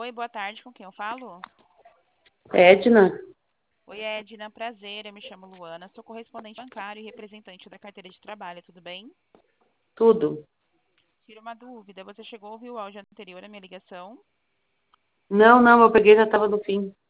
Oi, boa tarde, com quem eu falo? Edna, Oi, Edna, prazer, eu me chamo Luana, sou correspondente bancário e representante da carteira de trabalho, tudo bem? tudo. Tira uma dúvida, você chegou a ouvir o áudio anterior à minha ligação? Não, eu peguei já estava no fim.